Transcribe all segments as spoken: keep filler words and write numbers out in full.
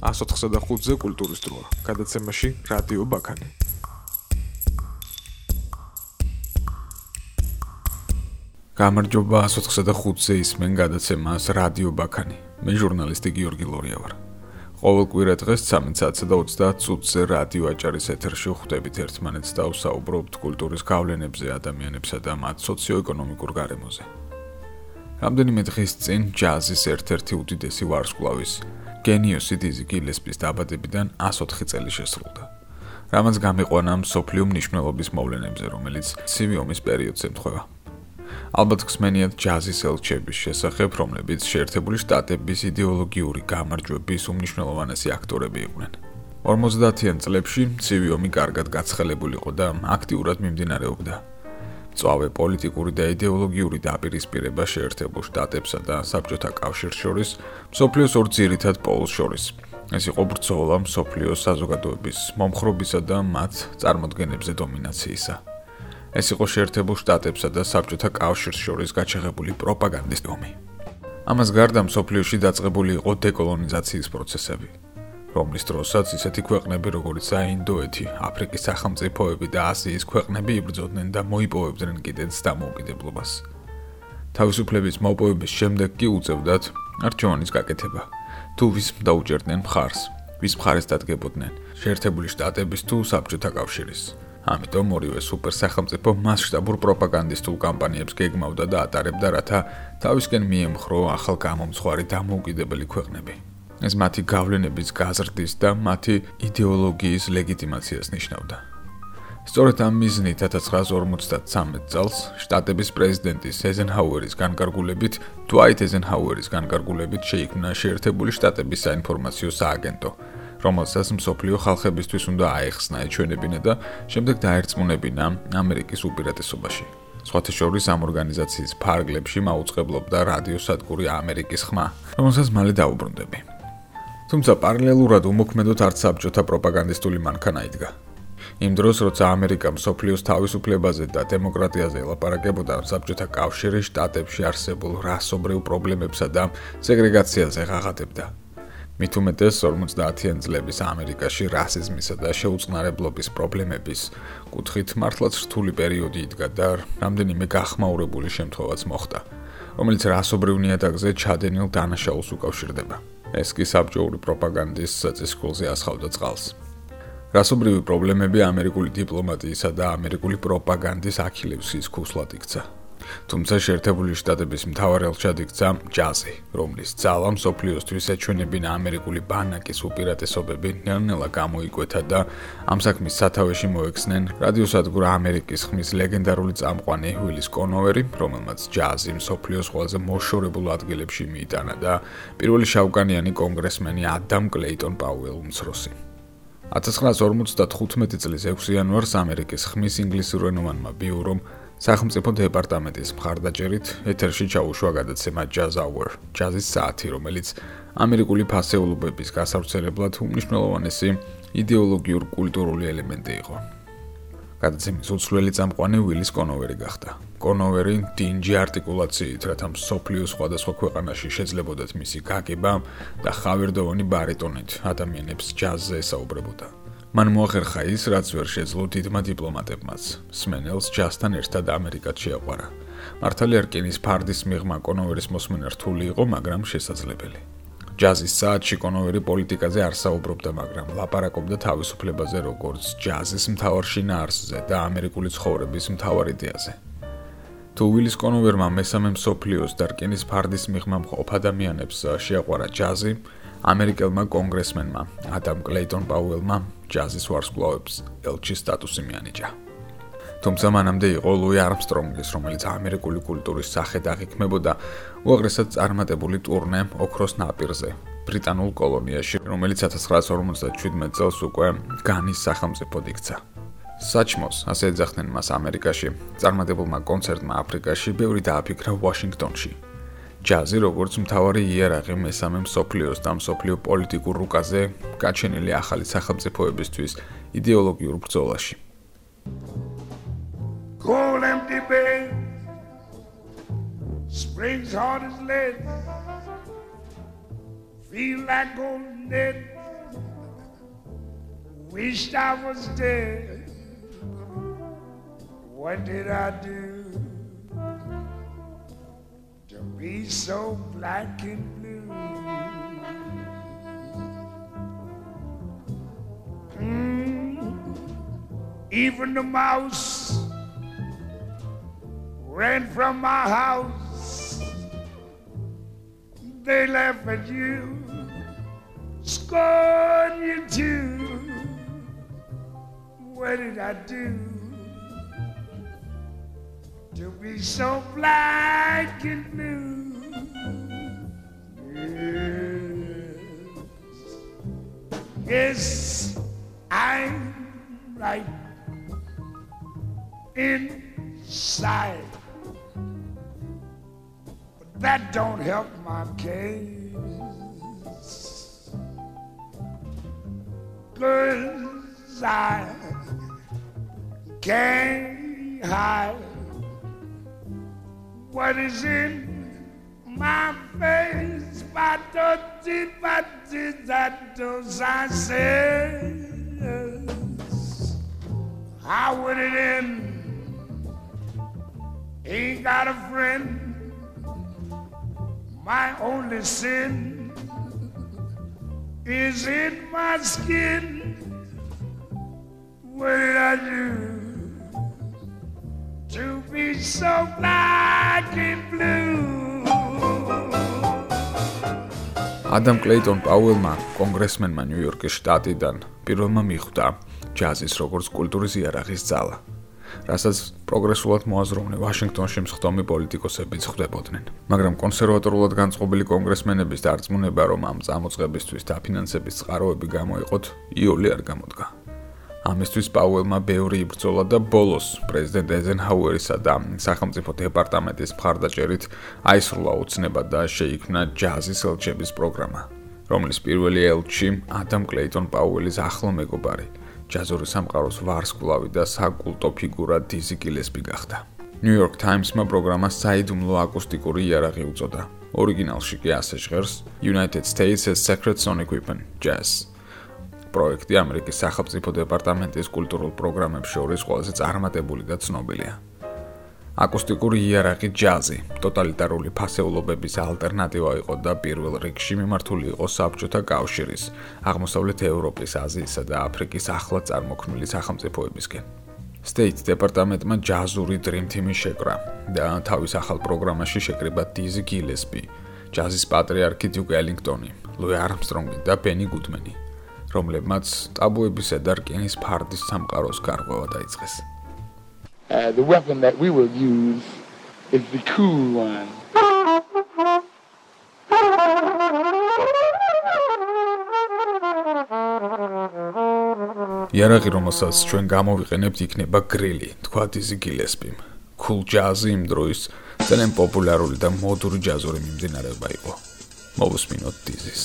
one hundred four-ზე კულტურის დროა. გადაცემაში რადიო ბაქანი. გამარჯობა one hundred four-ზე ისმენ გადაცემას რადიო ბაქანი. მე ჟურნალისტი გიორგი ლორია ვარ. ყოველ კვირა დღეს thirteen საათსა და ოცდაათ წუთზე რადიო აჭარის ეთერში ხვდებით ერთმანეთს და ვსაუბრობთ კულტურის გავლენებზე ადამიანებსა და მათ სოციო-ეკონომიკურ გარემოზე. რამდენიმე დღის წინ ჯაზის ერთ-ერთი უდიდესი ვარსკვლავის გენიოსი დიზი გილესპის დაბადებიდან one hundred four წელი შესრულდა. რამაც გამიყვანა მსოფლიო მნიშვნელობის მოვლენებზე, რომელიც ცივი ომის პერიოდს ემთხვევა. ალბათ ხსმენიათ ჯაზის ელჩების შესახებ, რომლებიც შეერთებული შტატების იდეოლოგიური გამარჯვების უმნიშვნელოვანესი აქტორები იყვნენ. ორმოცდაათიან წლებში ცივი ომი კარგად გაცხელებული იყო და აქტიურად მიმდინარეობდა. მწვავე პოლიტიკური და იდეოლოგიური დაპირისპირება შეერთებულ შტატებსა და საბჭოთა კავშირს შორის, მსოფლიოს ორ ძირითად პოლს შორის. ეს იყო ბრძოლა მსოფლიოს საზოგადოების მომხრობისა და მათ წარმოდგენებზე დომინაციისა. ეს იყო შეერთებულ შტატებსა და საბჭოთა კავშირს შორის გაჩაღებული პროპაგანდის ომი. ამას გარდა მსოფლიოში დაწყებული იყო დეკოლონიზაციის პროცესები, რომლის დროსაც ისეთი ქვეყნები როგორიც ინდოეთი, აფრიკის სახელმწიფოები და აზიის ქვეყნები იბრძოდნენ და მოიპოვებდნენ კიდეც დამოუკიდებლობას. თავისუფლების მოპოვების შემდეგ კი უწევდათ არჩევანის გაკეთება, თუ ვის დაუჭერდნენ მხარს, ვის მხარეს დადგებოდნენ, შეერთებული შტატების თუ საბჭოთა კავშირის. ამიტომ ორივე სუპერსახელმწიფო მასშტაბურ პროპაგანდისტულ კამპანიებს გეგმავდა და ატარებდა, რათა თავისკენ მიემხრო ახალ გამომცხვარი დამოუკიდებელი ქვეყნები. ეს მათი გავლენების გაზრდის და მათი იდეოლოგიის ლეგიტიმაციას ნიშნავდა. სწორედ ამ მიზნით one thousand nine hundred ორმოცდათვრამეტ წელს შტატების პრეზიდენტის ეიზენჰაუერის განკარგულებით, დუაიტ ეიზენჰაუერის განკარგულებით შეიქმნა შეერთებული შტატების საინფორმაციო სააგენტო, რომელსაც მსოფლიო ხალხებისთვის უნდა აეხსნა, ეჩვენებინა და შემდეგ დაერწმუნებინა ამერიკის უპირატესობაში. სხვათა შორის ამ ორგანიზაციის ფარგლებში მაუწყებლობდა რადიოსადგური ამერიკის ხმა, რომელსაც მალე დაუბრუნდები. თუმცა პარალელურად უმოქმედოდ არც საბჭოთა პროპაგანდისტული მანქანა იდგა. იმ დროს, როცა ამერიკა მსოფლიოს თავისუფლებაზე და დემოკრატიაზე ელაპარაკებოდა, საბჭოთა კავშირი შტატებში არსებულ რასობრივ პრობლემებსა და სეგრეგაციაზე ღაღადებდა. მით უმეტეს ორმოცდაათიან წლების ამერიკაში რასიზმისა და შეუწყნარებლობის პრობლემების კუთხით მართლაც რთული პერიოდი იდგა და რამდენიმე გახმაურებული შემთხვევაც მოხდა, რომელიც რასობრივ ნიადაგზე ჩადენილ დანაშაულს უკავშირდება. ეს კი საბჭოური პროპაგანდის საწესქვილზე ასხავდა წყალს. რასობრივი პრობლემები ამერიკული დიპლომატიისა და ამერიკული პროპაგანდის აქილევსის ქუსლად იქცა. თუმცა შეერთებული შტატების მთავარ ელჩად იქცა ჯაზი, რომლის ძალა მსოფლიოსთვის ეჩვენებინა ამერიკული ბანაკის უპირატესობები ნელ-ნელა გამოიკვეთა და ამ საქმის სათავეში მოექცნენ რადიოსადგურ ამერიკის ხმის ლეგენდარული წამყვანი უილის კონოვერი, რომელმაც ჯაზი მსოფლიოს ყველაზე მოშორებულ ადგილებში მიიტანა და პირველი შავკანიანი კონგრესმენი ადამ კლეიტონ პაუელ უმცროსი. one thousand nine hundred ორმოცდათხუთმეტი წლის ექვსი იანვარს ამერიკის ხმის ინგლისურენოვანმა ბიურომ სახელმწიფო დეპარტამენტის მხარდაჭერით ეთერში ჩაუშვა გადაცემა Jazz Hour, ჯაზის საათი, რომელიც ამერიკული ფასეულობების გასავრცელებლად უმნიშვნელოვანესი იდეოლოგიურ-კულტურული ელემენტი იყო. გადაცემის უცვლელი წამყვანი უილის კონოვერი გახდა. კონოვერი დინჯი არტიკულაციით, რათა მსოფლიოს სხვადასხვა ქვეყანაში შეძლებოდათ მისი გაგება და ხავერდოვანი ბარიტონით ადამიანებს ჯაზზე ესაუბრებოდა. მან მოახერხა ის, რაც ვერ შეძლო დიდმა დიპლომატებმაც. მსმენელს ჯაზთან ერთად ამერიკად შეაყვარა. მართალი რკინის ფარდის მიღმა კონოვერის მოსმენა რთული იყო, მაგრამ შესაძლებელი. ჯაზის საათში კონოვერი პოლიტიკაზე არ საუბრობდა, მაგრამ ლაპარაკობდა თავისუფლებაზე, როგორც ჯაზის მთავარ შინაარსზე და ამერიკული ცხოვრების მთავარ იდეაზე. თუ უილის კონოვერმა მესამე მსოფლიოს და რკინის ფარდის მიღმა მყოფ ადამიანებს შეაყვარა ჯაზი, ამერიკელმა კონგრესმენმა ადამ კლეიტონ პაუელმა ჯაზის ვარსკვლავებს ელჩის სტატუსი მიანიჭა. თუმცა მანამდე იყო ლუი არმსტრონგის, რომელიც ამერიკული კულტურის სახედ აღიქმებოდა უაღრესად წარმატებული ტურნე ოქროს ნაპირზე, ბრიტანულ კოლონიაში, რომელიც one thousand nine hundred ორმოცდაჩვიდმეტ წელს უკვე განის სახელმწიფოდ იქცა. საჩმოს, ასე ეძახდნენ მას ამერიკაში, წარმატებულმა კონცერტმა აფრიკაში ბევრი დააფიქრა ვაშინგტონში. ჯაზი, როგორც მთავარი იერარქი მესამე მსოფლიოს და მსოფლიო პოლიტიკურ რუკაზე, გაჩენილი ახალი სახელმწიფოებისთვის იდეოლოგიურ ბრძოლაში. Cold empty bed, springs hard as lead, feel like golden dead, Wished I was dead. What did I do to be so black and blue? Mm. Even the mouse ran from my house. They laugh at you, scorn you too. What did I do to be so black and blue? Yes, yes, I'm right inside, but that don't help my case. 'Cause I can't hide what is in my face. But those but that those I say, how would it end? Ain't got a friend. My only sin is in my skin. What did I do to be so black and blue? Adam Clayton Powell-მა, კონგრესმენმა ნიუ-იორკის შტატიდან, პირველმა მიხვდა ჯაზის როგორც კულტურის იარაღის ძალა, რასაც პროგრესულად მოაზროვნე ვაშინგტონში მსხდომი პოლიტიკოსებიც ხვდებოდნენ. მაგრამ კონსერვატორულად განწყობილი კონგრესმენების დარწმუნება, რომ ამ წამოწყებისთვის დაფინანსების წყაროები გამოიყოთ, იოლი არ გამოდგა. ამისთვის პაუელმა ბევრი იბრძოლა და ბოლოს პრეზიდენტ ეიზენჰაუერისა და სახელმწიფო დეპარტამენტის მხარდაჭერით აისრულა უცნება და შეიქმნა ჯაზის ელჩების პროგრამა, რომლის პირველი ელჩი ადამ კლეიტონ პაუელის ახლო მეგობარი, ჯაზური სამყაროს ვარსკვლავი და საკულტო ფიგურა დიზი გილესპი გახდა. New York Times-მა პროგრამას საიდუმლო აკუსტიკური იარაღი უწოდა. ორიგინალში კი ასე ჟღერს United States has Secret Sonic Weapon Jazz. პროექტი ამერიკის სახელმწიფო დეპარტამენტის კულტურულ პროგრამებს შორის ყველაზე წარმატებული და ცნობილია. აკუსტიკური იარაღი ჯაზი ტოტალიტარული ფასეულობების ალტერნატივა იყო და პირველ რიგში მიმართული იყო საბჭოთა კავშირის, აღმოსავლეთ ევროპის, აზიისა და აფრიკის ახლად წარმოქმნილი სახელმწიფოებისკენ. State დეპარტამენტმა ჯაზური Dream Team-ი შეკრა და თავის ახალ პროგრამაში შეკრიბა დიზი გილესპი, ჯაზის პატრიარქი დიუკ ელინგტონი, ლუი არმსტრონგი და ბენი გუდმენი, რომლებმაც ტაბუებისა და რკინის ფარდის სამყაროს გარღვევა დაიწყეს. Uh, the weapon that we will use is the cool one. იარაღი, რომელსაც ჩვენ გამოვიყენებთ, იქნება გრილი, თქვა დიზი გილესპიმ. Cool jazz იმ დროის ძალიან პოპულარული და მოდური ჯაზური მიმდინარეობა იყო. მოვუსმინოთ დიზის.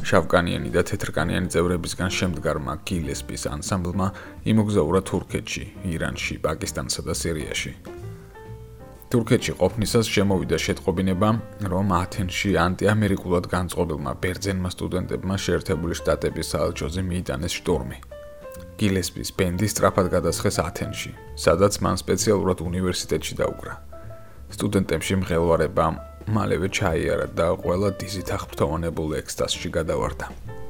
შავკანიანი და თეთრკანიანი წევრებისგან შემდგარმა გილესპის ანსამბლმა იმოგზაურა თურქეთში, ირანში, პაკისტანსა და სირიაში. თურქეთში ყოფნისას შემოვიდა შეტყობინება, რომ ათენში ანტიამერიკულად განწყობილმა ბერძენმა სტუდენტებმა შეერთებული შტატების საელჩოზე მიიტანეს შტორმი. გილესპის ბენდი სწრაფად გადასხეს ათენში, სადაც მან სპეციალურად უნივერსიტეტში დაუკრა. სტუდენტებში მღელვარება მალევე ჩაიარა და ყველა დიზით აღფრთოვანებულ ექსტაზში გადავარდა.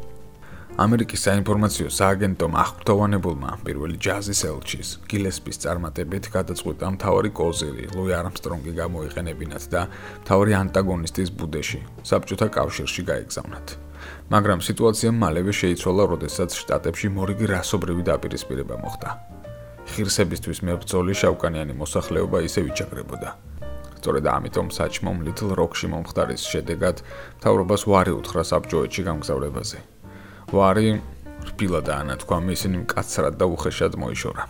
ამერიკის საინფორმაციო სააგენტომ აღფრთოვანებულმა პირველი ჯაზის ელჩის, გილესპის წარმატებით გადაწყვიტა მთავარი კოზირი, ლუი არმსტრონგი გამოიყენებინათ და მთავარი ანტაგონისტის ბუდეში, საბჭოთა კავშირში გაეგზავნათ. მაგრამ სიტუაცია მალევე შეიცვალა, როდესაც შტატებში მორიგი რასობრივი დაპირისპირება მოხდა. ღირსებისთვის მებრძოლი შავკანიანი მოსახლეობა ისე ვიჭაგრებოდა. სწორედ ამიტომ საჭმომ ლიტლ როკში მომხდარის შედეგად მთავრობას ვარი უთხრა საბჭოეთში გამგზავრებაზე. ვარი რბილად აანათქვა, ისინი მკაცრად და უხეშად მოიშორა.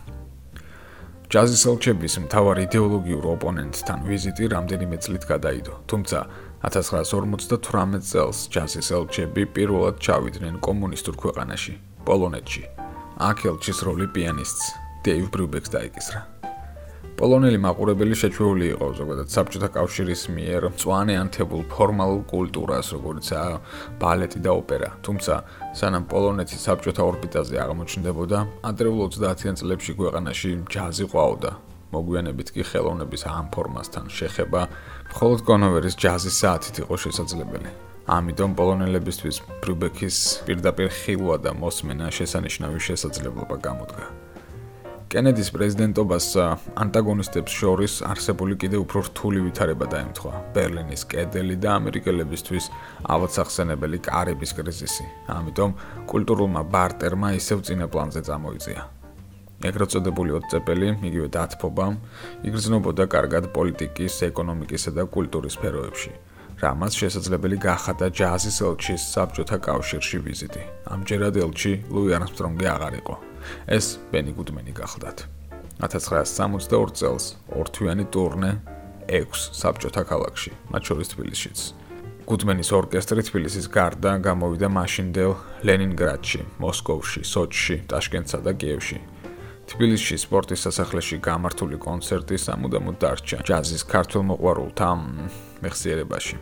ჯაზის ელჩების მთავარ იდეოლოგიურ ოპონენტთან ვიზიტი რამდენიმე წლით გადაიდო, თუმცა ათას ცხრაასი ორმოცდათვრამეტ წელს ჯაზის ელჩები პირველად ჩავიდნენ კომუნისტურ ქვეყანაში, პოლონეთში. აქ ელჩის როლი პიანისტს დეივ ბრიუბეკს დაიკისრა. პოლონელი მაყურებელი შეჩვეული იყო ზოგადად საბჭოთა კავშირის მიერ მწვანე ანთებულ ფორმალურ კულტურას, როგორიცაა ბალეტი და ოპერა. თუმცა სანამ პოლონეთი საბჭოთა ორბიტაზე აღმოჩნდებოდა, ადრეულ ოცდაათიან წლებში ქვეყანაში ჯაზი ყვაოდა. მოგვიანებით კი ხელოვნების ამ ფორმასთან შეხება მხოლოდ კონოვერის ჯაზის საათით იყო შესაძლებელი. ამიტომ პოლონელებისთვის ბრიუბეკის პირდაპირ ხილვა და მოსმენა შესანიშნავი შესაძლებლობა გამოდგა. კენედის პრეზიდენტობას ანტაგონისტებს შორის არსებული კიდევ უფრო რთული ვითარება დაემთხვა. ბერლინის კედელი და ამერიკელებისთვის ავადსახსენებელი კარიბის კრიზისი. ამიტომ კულტურულმა ბარტერმა ისევ წინა პლანზე წამოიწია. ეგრეთ წოდებული ოცწეპელი, იგივე დათბობა, იგრძნობოდა კარგად პოლიტიკის, ეკონომიკისა და კულტურის სფეროებში. რამაც შესაძლებელი გახადა ჯაზის ელჩის საბჭოთა კავშირში ვიზიტი. ამჯერად ელჩი ლუი არმსტრონგი აღარ იყო. ეს ბენი გუდმენი გახლდათ. ათას ცხრაასი სამოცდაორი წელს ორთვიანი ტურნე ექვს საბჭოთა ქალაქში, მათ შორის თბილისშიც. გუდმენის ორკესტრი თბილისის გარდა გამოვიდა მაშინდელ ლენინგრადში, მოსკოვში, სოჩში, ტაშკენტსა და კიევში. თბილისში სპორტის სასახლეში გამართული კონცერტი სამუდამოდ დარჩა ჯაზის ქართველ მოყვარულთა მეხსიერებაში.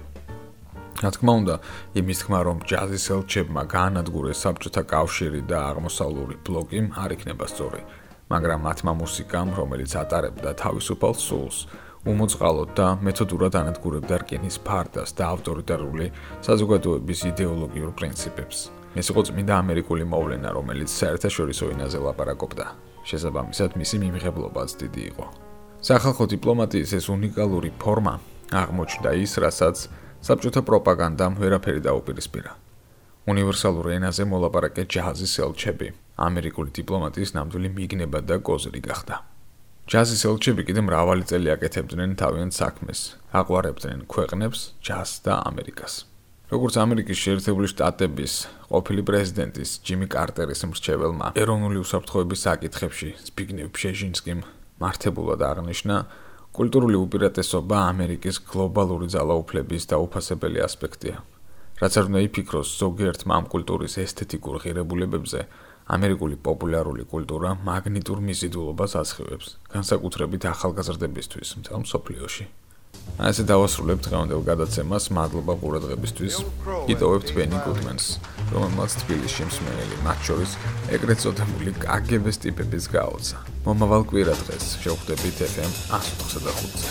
რა თქმა უნდა, იმის თქმა, რომ ჯაზის ელჩებმა გაანადგურეს საბჭოთა კავშირი და აღმოსავლური ბლოკი არ იქნება სწორი, მაგრამ მათმა მუსიკამ, რომელიც ატარებდა თავისუფალ სულს, უმოწყალოდ და მეთოდურად ანადგურებდა რკინის ფარდას და ავტორიტარული საზოგადოების იდეოლოგიურ პრინციპებს. ეს იყო წმინდა ამერიკული მოვლენა, რომელიც საერთაშორისო ენაზე ლაპარაკობდა. შესაბამისად, მისი მიმღებლობაც დიდი იყო. სახალხო დიპლომატიის ეს უნიკალური ფორმა აღმოჩნდა ის, რასაც საბჭოთა პროპაგანდამ ვერაფერი დაუპირისპირა. უნივერსალური ენაზე მოლაპარაკე ჯაზის ელჩები ამერიკული დიპლომატიის ნამდვილი მიგნება და კოზირი გახდა. ჯაზის ელჩები კიდე მრავალი წელი აკეთებდნენ თავიანთ საქმეს, აყვარებდნენ ქვეყნებს, ჯაზს და ამერიკას. როგორც ამერიკის შეერთებული შტატების ყოფილი პრეზიდენტის ჯიმი კარტერის მრჩეველმა ეროვნული უსაფრთხოების საკითხებში ზბიგნევ ბჟეჟინსკიმ მართებულად აღნიშნა, კულტურული უპირატესობა ამერიკის გლობალური ძალაუფლების დაუფასებელი ასპექტია. რაც არ უნდა იფიქროს ზოგიერთმა ამ კულტურის ესთეტიკურ ღირებულებებზე, ამერიკული პოპულარული კულტურა მაგნიტურ მიზიდულობას ასხივებს, განსაკუთრებით ახალგაზრდებისთვის მთელ მსოფლიოში. ასე დავასრულებთ დღევანდელ გადაცემას, მადლობა ყურადღებისთვის. იტოვებთ ბენი გუდმენს, რომელმაც თბილისში მსმენელი, მათ შორის ეგრეთ წოდებული კაგებეს ტიპების გააოცა. მომავალ კვირა დღეს შევხვდებით ეფ ემ εκατს ოცდახუთზე.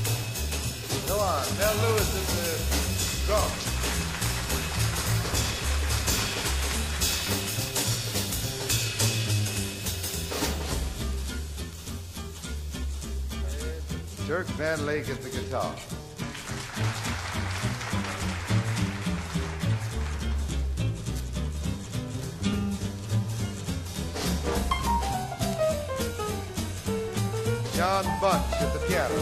Come on, tell Lewis to go. Dirk Van Lake at the guitar. John Bunch at the piano.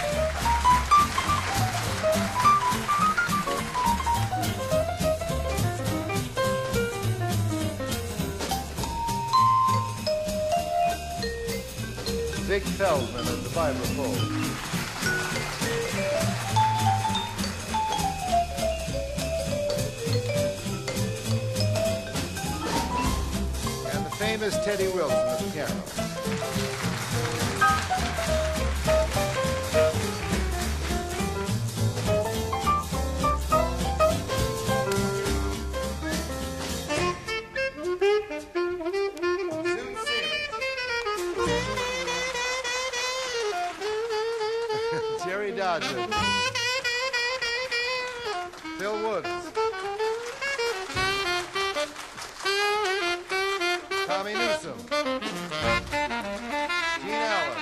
Dick Feldman at the vibraphone. name is Teddy Wilson, the piano. Jerry Dodger, Phil Woods, Tommy Newsom, Gene Allen,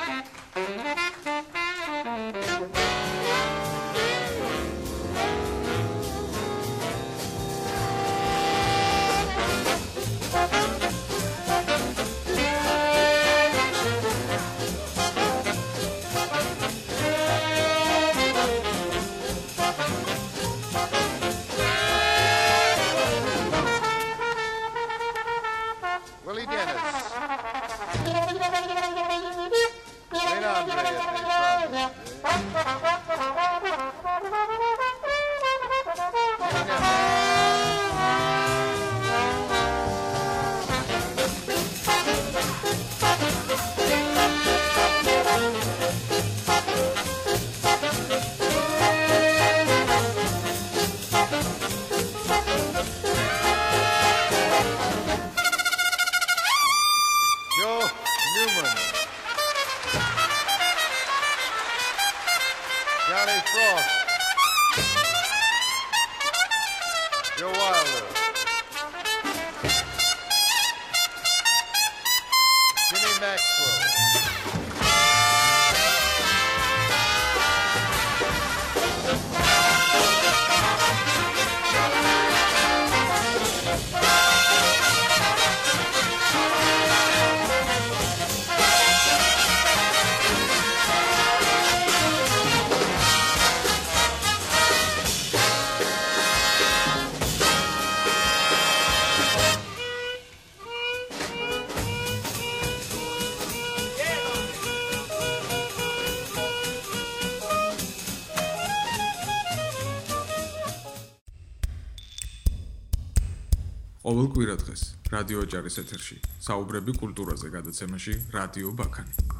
Willie Dennis, Wayne Andre at the Joe Newman, Johnny Frost, Joe Wilder, Jimmy Maxwell, ყოველ კვირა დღეს რადიო აჭარის ეთერში საუბრები კულტურაზე გადაცემაში რადიო ბაქანი.